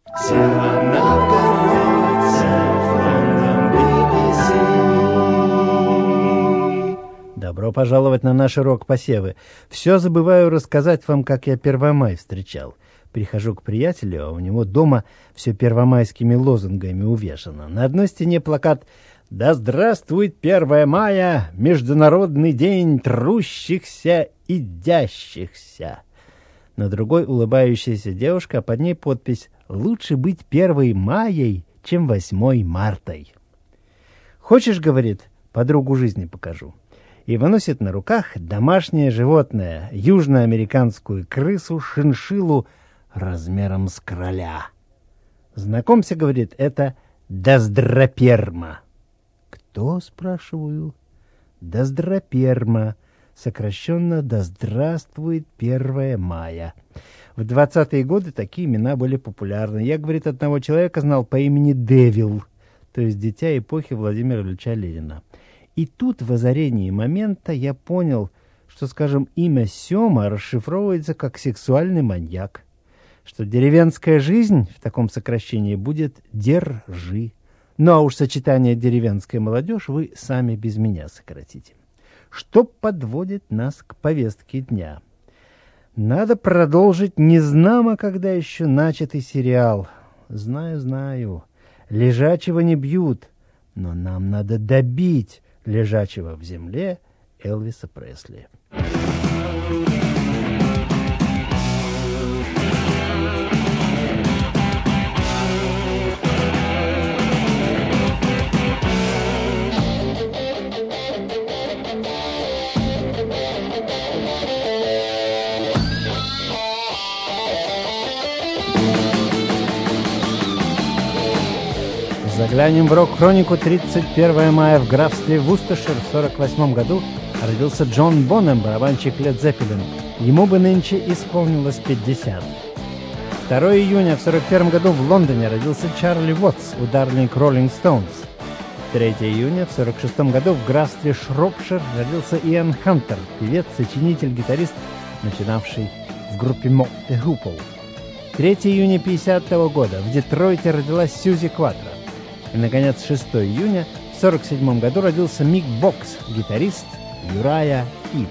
Добро пожаловать на наш урок посевы. Все забываю рассказать вам, как я Первомай встречал. Прихожу к приятелю, а у него дома все первомайскими лозунгами увешано. На одной стене плакат «Да здравствует 1 мая, Международный день трущихся и дящихся». На другой улыбающаяся девушка, а под ней подпись «Лучше быть 1 маей, чем 8 мартой». «Хочешь, — говорит, — подругу жизни покажу». И выносит на руках домашнее животное, южноамериканскую крысу, шиншиллу, размером с короля. «Знакомься, — говорит, — это доздроперма». «Кто?» — спрашиваю. «Доздроперма, сокращенно «Да здравствует 1 мая». В 20-е годы такие имена были популярны. Я, говорит, одного человека знал по имени Девил, то есть дитя эпохи Владимира Ильича Ленина. И тут, в озарении момента, я понял, что, скажем, имя Сема расшифровывается как «сексуальный маньяк», что деревенская жизнь в таком сокращении будет «держи». Ну а уж сочетание «деревенская молодежь» вы сами без меня сократите. Что подводит нас к повестке дня? Надо продолжить незнамо, когда еще начатый сериал. Знаю, лежачего не бьют, но нам надо добить лежачего в земле Элвиса Пресли. Заглянем в рок-хронику. 31 мая в графстве Вусташир в 1948 году родился Джон Бонем, барабанщик Led Zeppelin. Ему бы нынче исполнилось 50. 2 июня в 1941 году в Лондоне родился Чарли Уотс, ударник Rolling Stones. 3 июня в 1946 году в графстве Шропшир родился Иэн Хантер, певец, сочинитель, гитарист, начинавший в группе Mott the Hoople. 3 июня 1950 года в Детройте родилась Сьюзи Кватро. И, наконец, 6 июня в 1947 году родился Мик Бокс, гитарист Юрая Хип.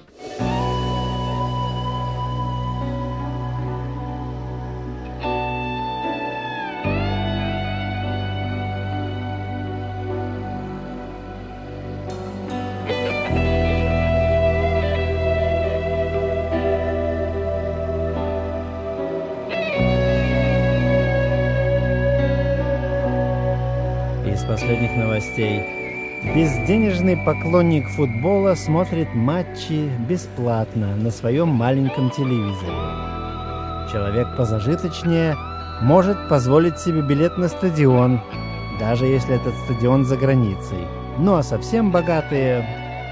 Из последних новостей. Безденежный поклонник футбола смотрит матчи бесплатно на своем маленьком телевизоре. Человек позажиточнее может позволить себе билет на стадион, даже если этот стадион за границей. Ну а совсем богатые...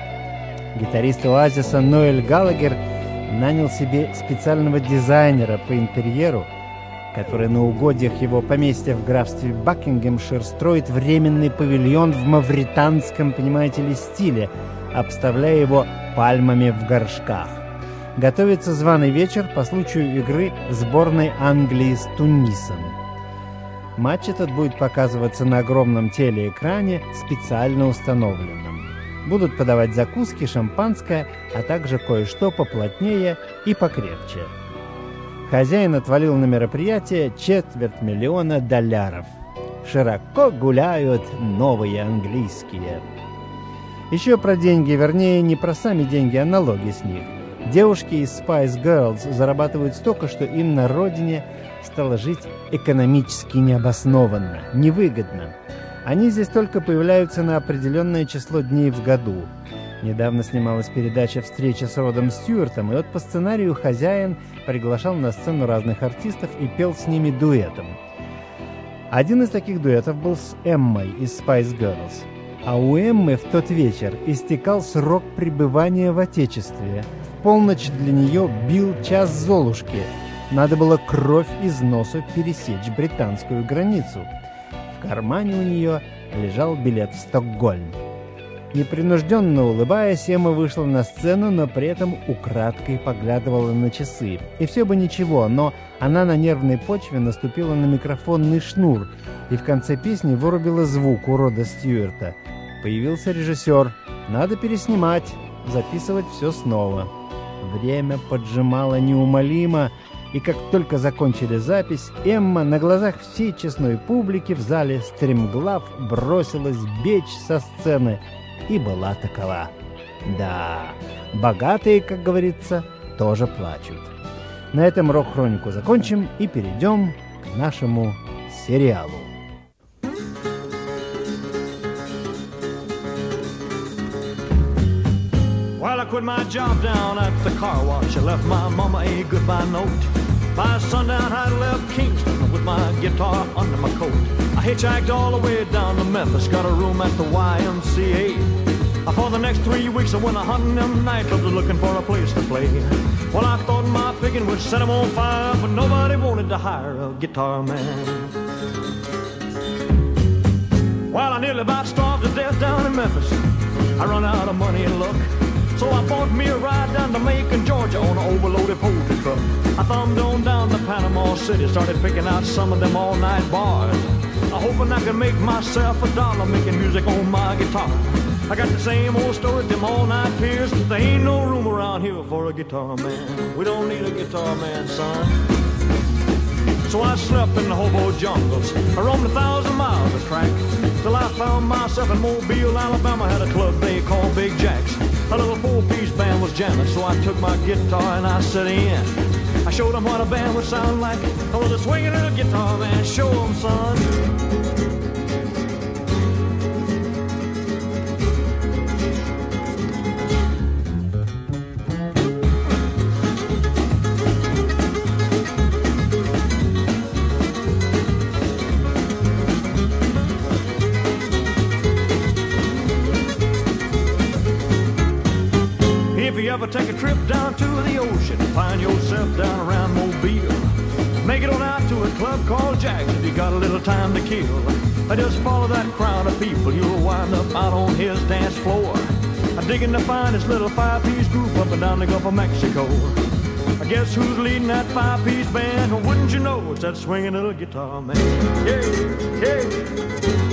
Гитарист Оазиса Ноэль Галагер нанял себе специального дизайнера по интерьеру, который на угодьях его поместья в графстве Бакингемшир строит временный павильон в мавританском, понимаете ли, стиле, обставляя его пальмами в горшках. Готовится званый вечер по случаю игры сборной Англии с Тунисом. Матч этот будет показываться на огромном телеэкране, специально установленном. Будут подавать закуски, шампанское, а также кое-что поплотнее и покрепче. Хозяин отвалил на мероприятие $250 000. Широко гуляют новые английские. Еще про деньги, вернее, не про сами деньги, а налоги с них. Девушки из Spice Girls зарабатывают столько, что им на родине стало жить экономически необоснованно, невыгодно. Они здесь только появляются на определенное число дней в году. Недавно снималась передача «Встреча с Родом Стюартом», и вот по сценарию хозяин приглашал на сцену разных артистов и пел с ними дуэтом. Один из таких дуэтов был с Эммой из Spice Girls. А у Эммы в тот вечер истекал срок пребывания в Отечестве. В полночь для нее бил час Золушки. Надо было кровь из носу пересечь британскую границу. В кармане у нее лежал билет в Стокгольм. Непринужденно улыбаясь, Эмма вышла на сцену, но при этом украдкой поглядывала на часы. И все бы ничего, но она на нервной почве наступила на микрофонный шнур и в конце песни вырубила звук у Рода Стюарта. Появился режиссер. Надо переснимать, записывать все снова. Время поджимало неумолимо, и как только закончили запись, Эмма на глазах всей честной публики в зале стремглав бросилась бечь со сцены и была такова. Да, богатые, как говорится, тоже плачут. На этом рок-хронику закончим и перейдем к нашему сериалу. Well, I quit my job down at the car wash. I left my mama a goodbye note. By sundown, I left Kingston with my guitar under my coat. I hitchhiked all the way down to Memphis, got a room at the YMCA. For the next 3 weeks, I went a hunting them nightclubs looking for a place to play. Well, I thought my picking would set them on fire, but nobody wanted to hire a guitar man. Well, I nearly about starved to death down in Memphis. I run out of money and luck. So I bought me a ride down to Macon, Georgia on an overloaded poultry truck. I thumbed on down to Panama City, started picking out some of them all-night bars. Hoping I could make myself $1 making music on my guitar. I got the same old story, them all-night peers. There ain't no room around here for a guitar man. We don't need a guitar man, son. So I slept in the hobo jungles. I roamed 1,000 miles of track till I found myself in Mobile, Alabama. Had a club they called Big Jack's. A little 4-piece band was jamming, so I took my guitar and I set in. I showed them what a band would sound like. I was a swinging little guitar man. Show them, son. Ever take a trip down to the ocean, find yourself down around Mobile, make it on out to a club called Jack's if you got a little time to kill. I just follow that crowd of people, you'll wind up out on his dance floor. I'm digging to find this little 5-piece group up and down the Gulf of Mexico. I guess who's leading that 5-piece band? Well, wouldn't you know it's that swinging little guitar man? Yeah, yeah.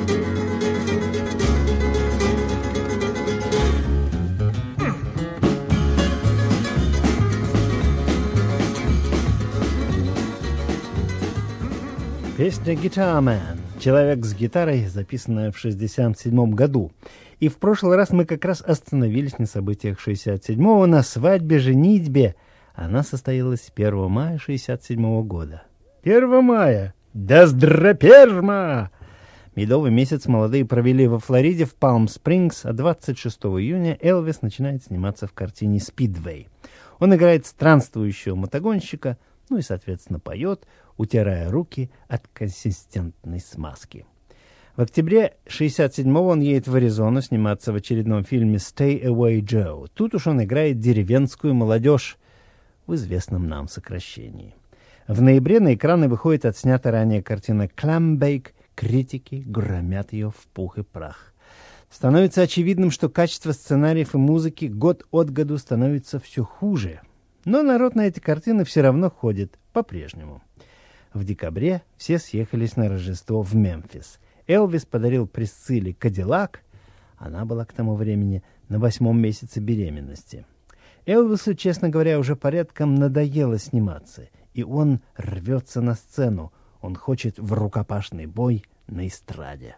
Песня «Guitar Man» «Человек с гитарой», записанная в 1967 году. И в прошлый раз мы как раз остановились на событиях 1967-го, на свадьбе-женитьбе. Она состоялась 1 мая 1967 года. 1 мая! Да здраперма! Медовый месяц молодые провели во Флориде в Палм-Спрингс, а 26 июня Элвис начинает сниматься в картине «Спидвей». Он играет странствующего мотогонщика, ну и, соответственно, поет, утирая руки от консистентной смазки. В октябре 1967-го он едет в Аризону сниматься в очередном фильме «Stay Away Joe». Тут уж он играет деревенскую молодежь в известном нам сокращении. В ноябре на экраны выходит отснята ранее картина «Clambake». Критики громят ее в пух и прах. Становится очевидным, что качество сценариев и музыки год от году становится все хуже. Но народ на эти картины все равно ходит по-прежнему. В декабре все съехались на Рождество в Мемфис. Элвис подарил Присцилле Кадиллак. Она была к тому времени на 8-м месяце беременности. Элвису, честно говоря, уже порядком надоело сниматься, и он рвется на сцену. Он хочет в рукопашный бой на эстраде.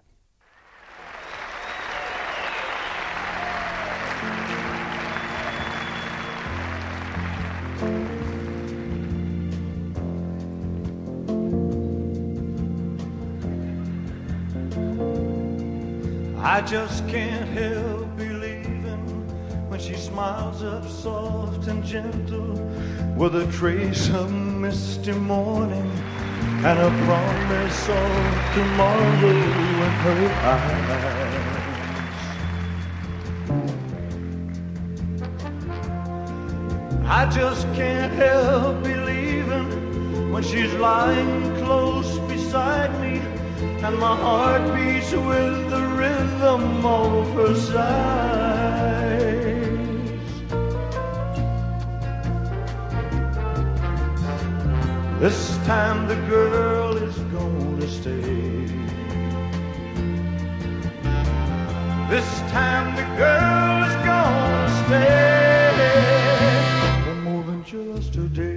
I just can't help believing when she smiles up soft and gentle with a trace of misty morning and a promise of tomorrow in her eyes. I just can't help believing when she's lying close beside me and my heart beats with the rhythm of her sighs. This time the girl is gonna stay. This time the girl is gonna stay for more than just a day.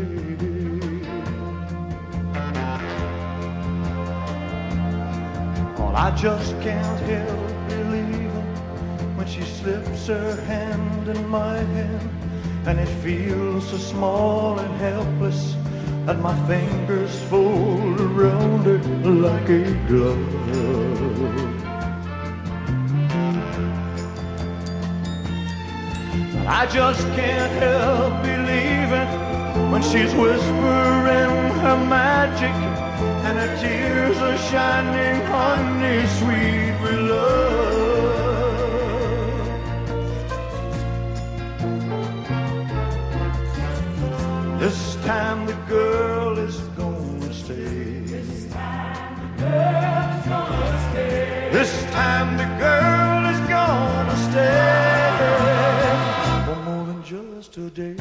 Oh, I just can't help believing when she slips her hand in my hand, and it feels so small and helpless that my fingers fold around it like a glove. I just can't help believing when she's whispering her magic, and her tears are shining honey sweet with love. This time the girl is gonna stay. This time the girl is gonna stay. This time the girl is gonna stay for more than just a day.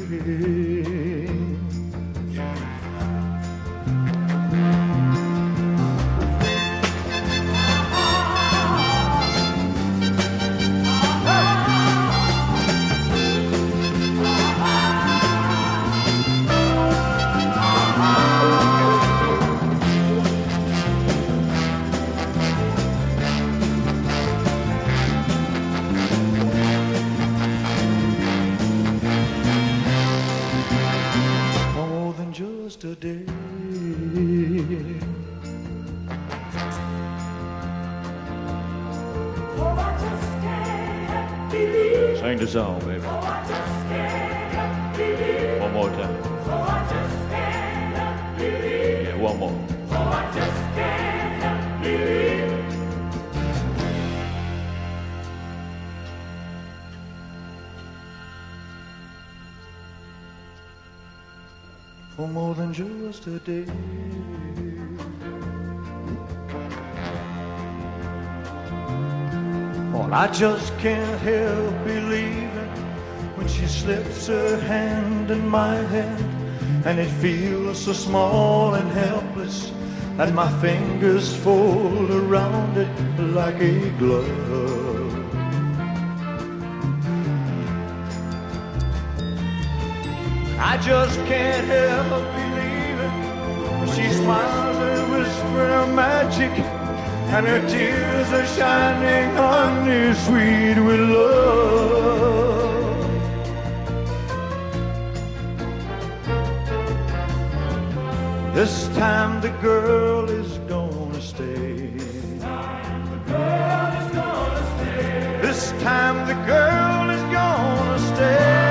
Today. Oh, I just can't believe. Sing the song, baby. Oh, I just can't believe. One more time. Oh, I just can't believe. Yeah, one more. Oh, I just can't believe. For more than just a day. Oh, I just can't help believing when she slips her hand in my hand, and it feels so small and helpless that my fingers fold around it like a glove. I just can't help believing when she smiles and whispers her magic, and her tears are shining honey sweet with love. This time the girl is gonna stay. This time the girl is gonna stay. This time the girl is gonna stay.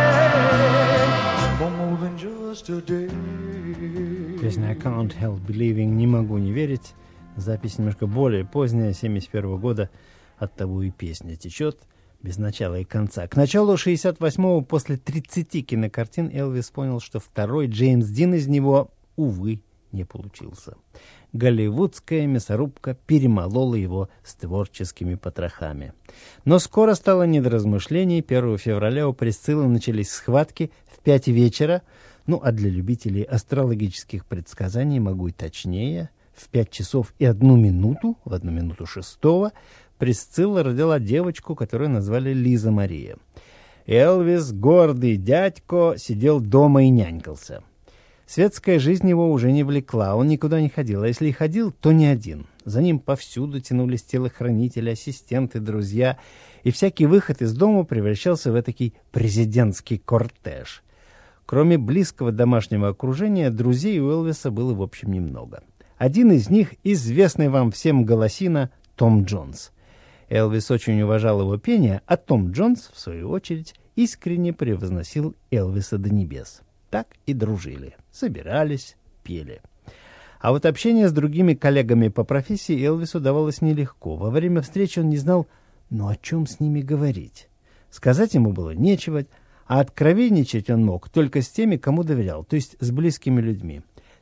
Песня I Can't Help Believing, не могу не верить. Запись немножко более поздняя, 71 года, оттого и песня течет без начала и конца. К началу 68-го, после 30 кинокартин, Элвис понял, что второй Джеймс Дин из него, увы, не получился. Голливудская мясорубка перемолола его с творческими потрохами. Но скоро стало не до размышлений. 1 февраля у Присциллы начались схватки в 5 вечера. Ну, а для любителей астрологических предсказаний, могу и точнее, в 5 часов и 1 минуту, в 1 минуту 6-го, Присцилла родила девочку, которую назвали Лиза Мария. Элвис, гордый дядько, сидел дома и нянькался. Светская жизнь его уже не влекла, он никуда не ходил, а если и ходил, то не один. За ним повсюду тянулись телохранители, ассистенты, друзья, и всякий выход из дома превращался в этакий президентский кортеж. Кроме близкого домашнего окружения, друзей у Элвиса было, в общем, немного. Один из них — известный вам всем голосина Том Джонс. Элвис очень уважал его пение, а Том Джонс, в свою очередь, искренне превозносил Элвиса до небес. Так и дружили, собирались, пели. А вот общение с другими коллегами по профессии Элвису давалось нелегко. Во время встречи он не знал, о чем с ними говорить. Сказать ему было нечего, а откровенничать он мог только с теми, кому доверял, то есть с близкими людьми.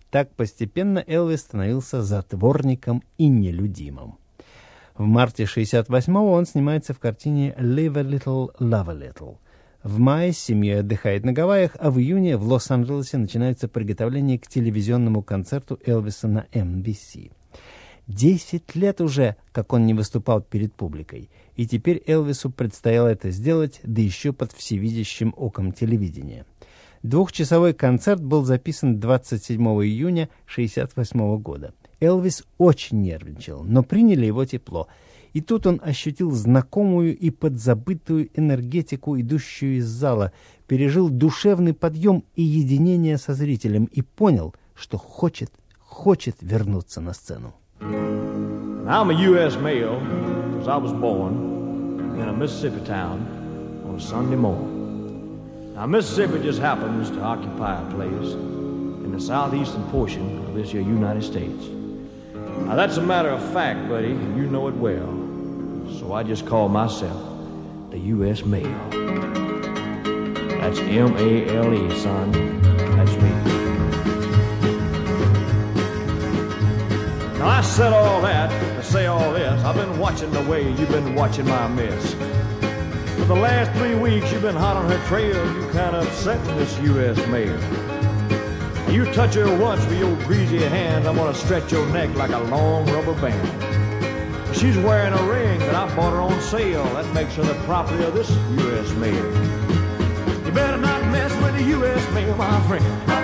Так постепенно Элвис становился затворником и нелюдимым. В марте 1968-го он снимается в картине «Live a Little, Love a Little». В мае семья отдыхает на Гавайях, а в июне в Лос-Анджелесе начинается приготовление к телевизионному концерту Элвиса на NBC. 10 лет уже, как он не выступал перед публикой, и теперь Элвису предстояло это сделать, да еще под всевидящим оком телевидения. 2-часовой концерт был записан 27 июня 1968 года. Элвис очень нервничал, но приняли его тепло. И тут он ощутил знакомую и подзабытую энергетику, идущую из зала, пережил душевный подъем и единение со зрителем и понял, что хочет вернуться на сцену. I'm a U.S. male because I was born in a Mississippi town on a Sunday morning. Now, Mississippi just happens to occupy a place in the southeastern portion of this here United States. Now, that's a matter of fact, buddy, and you know it well. So I just call myself the U.S. male. That's M-A-L-E, son. That's me. Now, I said all that to say all this. I've been watching the way you've been watching my mess. For the last 3 weeks, you've been hot on her trail. You kind of upsetting this U.S. male. You touch her once with your greasy hand, I'm gonna stretch your neck like a long rubber band. She's wearing a ring that I bought her on sale. That makes her the property of this U.S. mail. You better not mess with the U.S. mail, my friend.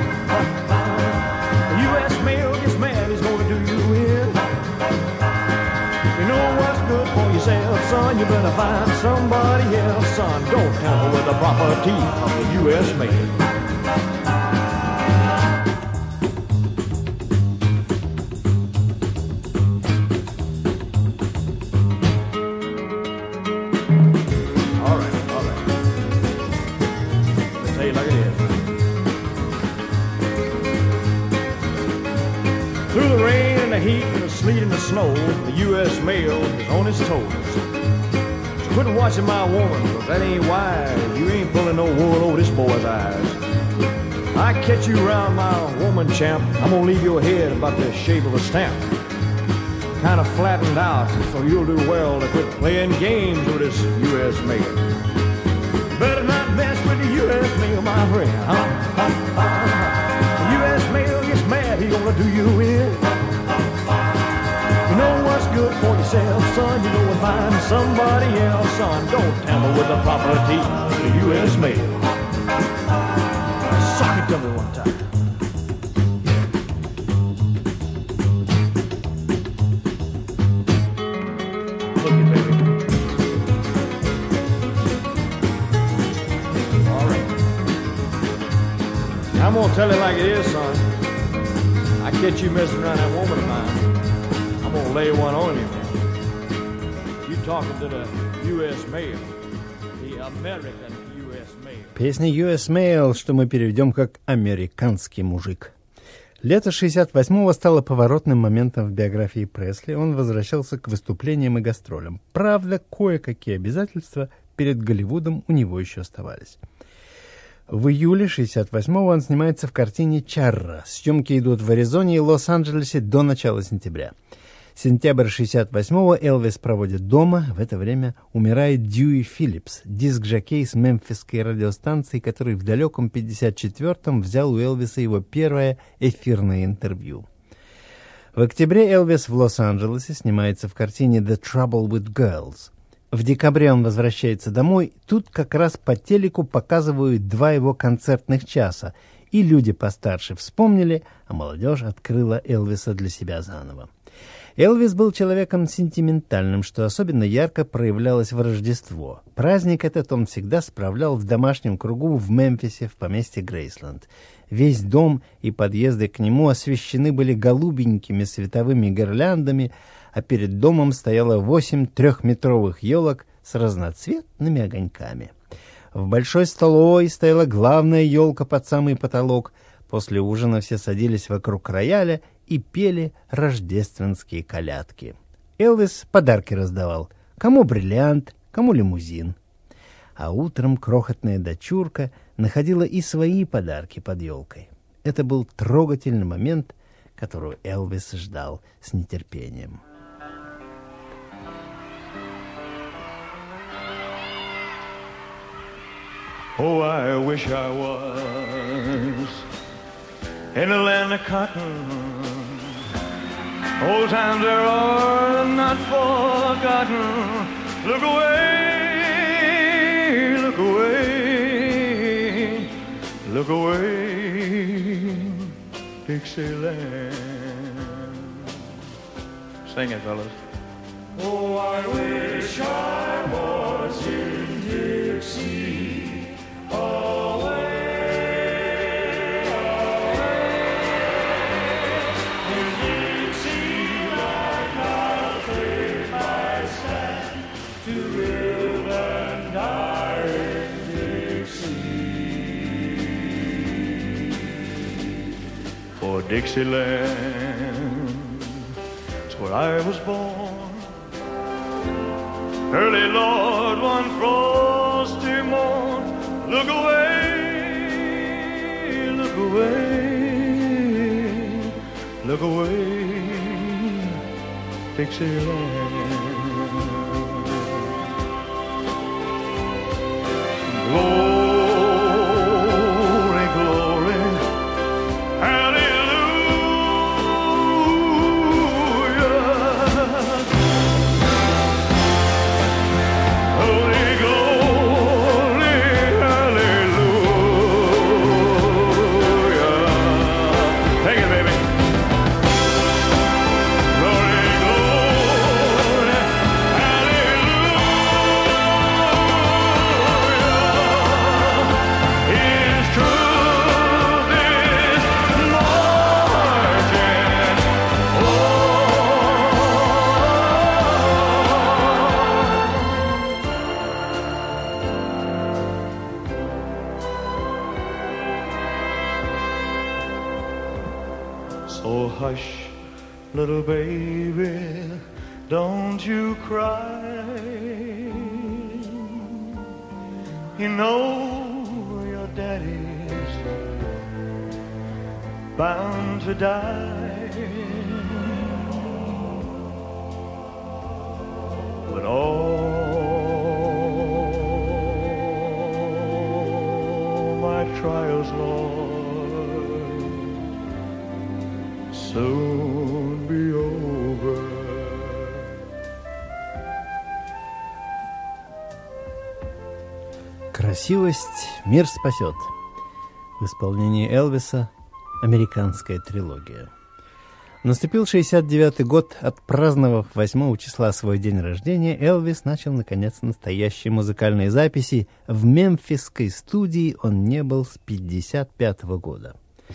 The U.S. mail gets mad, he's gonna do you in. You know what's good for yourself, son. You better find somebody else, son. Don't tamper with the property of the U.S. mail. Through the rain and the heat and the sleet and the snow, the U.S. mail is on its toes. So quit watching my woman, 'cause that ain't wise. You ain't pulling no wool over this boy's eyes. I catch you round my woman, champ, I'm gonna leave your head about the shape of a stamp. Kind of flattened out, so you'll do well to quit playing games with this U.S. mail. Better not mess with the U.S. mail, my friend, huh? The U.S. mail gets mad, he gonna do you in. You know what's good for yourself, son. You go and find somebody else, son. Don't tamper with the property of the U.S. mail. Sock it to me one time. Look it, baby. All right. I'm gonna tell you like it is, son. I catch you messing around that woman of mine, I'm gonna lay one on you, man. You talking to the U.S. mail, the American U.S. mail. Песня U.S. Mail, что мы переведем как «американский мужик». Лето 1968-го стало поворотным моментом в биографии Пресли. Он возвращался к выступлениям и гастролям. Правда, кое-какие обязательства перед Голливудом у него еще оставались. В июле 1968-го он снимается в картине «Чарра». Съемки идут в Аризоне и Лос-Анджелесе до начала сентября. Сентябрь 1968-го Элвис проводит дома. В это время умирает Дьюи Филлипс, диск-жокей с мемфисской радиостанции, который в далеком 1954-м взял у Элвиса его первое эфирное интервью. В октябре Элвис в Лос-Анджелесе снимается в картине «The Trouble with Girls». В декабре он возвращается домой. Тут как раз по телеку показывают 2 его концертных часа. И люди постарше вспомнили, а молодежь открыла Элвиса для себя заново. Элвис был человеком сентиментальным, что особенно ярко проявлялось в Рождество. Праздник этот он всегда справлял в домашнем кругу в Мемфисе, в поместье Грейсленд. Весь дом и подъезды к нему освещены были голубенькими световыми гирляндами, а перед домом стояло 8 3-метровых елок с разноцветными огоньками. В большой столовой стояла главная елка под самый потолок. После ужина все садились вокруг рояля и пели рождественские колядки. Элвис подарки раздавал. Кому бриллиант, кому лимузин. А утром крохотная дочурка находила и свои подарки под елкой. Это был трогательный момент, которую Элвис ждал с нетерпением. Oh, I wish I was in the land of cotton. Old times there are not forgotten. Look away, look away, look away, Dixieland. Sing it, fellas. Oh, I wish I was in Dixie, away, away, in Dixieland I'll take my stand to live and die in Dixie. For Dixieland, it's where I was born. Early, Lord, one frosty morn. Look away, look away, look away, Dixieland. Glory, glory, hallelujah. Holy glory, hallelujah. Take it, baby. Glory, glory, hallelujah. His truth is marching on. So hush, little baby, don't you cry. You know your daddy's bound to die. But all my trials, Lord, soon be over. «Красивость мир спасет». В исполнении Элвиса «Американская трилогия». Наступил 69-й год. Отпраздновав 8 числа свой день рождения, Элвис начал, наконец, настоящие музыкальные записи. В мемфисской студии он не был с 55-го года.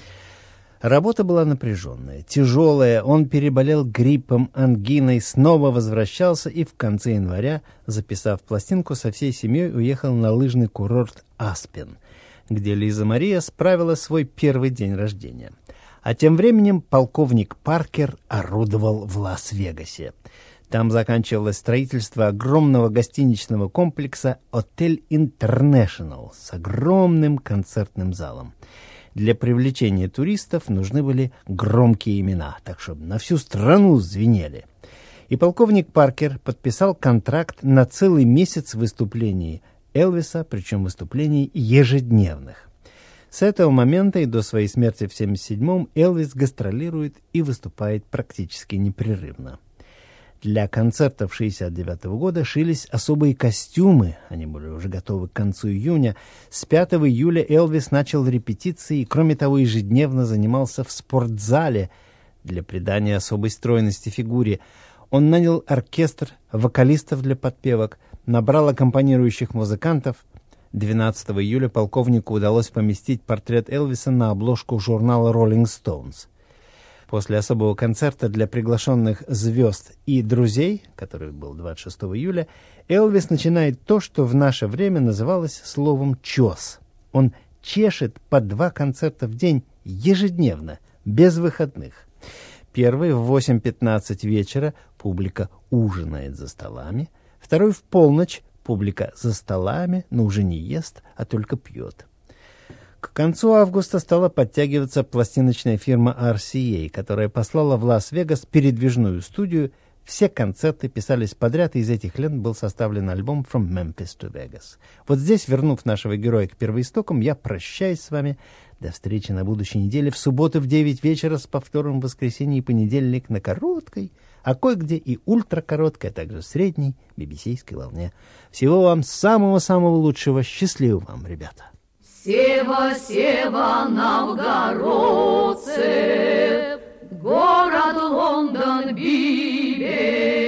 Работа была напряженная, тяжелая. Он переболел гриппом, ангиной, снова возвращался и в конце января, записав пластинку, со всей семьей уехал на лыжный курорт Аспен, где Лиза Мария справила свой первый день рождения. А тем временем полковник Паркер орудовал в Лас-Вегасе. Там заканчивалось строительство огромного гостиничного комплекса «Отель Интернешнл» с огромным концертным залом. Для привлечения туристов нужны были громкие имена, так чтобы на всю страну звенели. И полковник Паркер подписал контракт на целый месяц выступлений Элвиса, причем выступлений ежедневных. С этого момента и до своей смерти в 1977-м Элвис гастролирует и выступает практически непрерывно. Для концертов 1969 года шились особые костюмы, они были уже готовы к концу июня. С 5 июля Элвис начал репетиции и, кроме того, ежедневно занимался в спортзале для придания особой стройности фигуре. Он нанял оркестр, вокалистов для подпевок, набрал аккомпанирующих музыкантов. 12 июля полковнику удалось поместить портрет Элвиса на обложку журнала Rolling Stones. После особого концерта для приглашенных звезд и друзей, который был 26 июля, Элвис начинает то, что в наше время называлось словом «чес». Он чешет по 2 концерта в день ежедневно, без выходных. Первый в 8:15 вечера публика ужинает за столами, второй в полночь публика за столами, но уже не ест, а только пьет. К концу августа стала подтягиваться пластиночная фирма RCA, которая послала в Лас-Вегас передвижную студию. Все концерты писались подряд, и из этих лент был составлен альбом «From Memphis to Vegas». Вот здесь, вернув нашего героя к первоистокам, я прощаюсь с вами. До встречи на будущей неделе в субботу в 9 вечера с повтором в воскресенье и понедельник на короткой, а кое-где и ультракороткой, а также средней BBC-ской волне. Всего вам самого-самого лучшего. Счастливо вам, ребята! Сева, Сева, новгородцы, город Лондон, Бибель.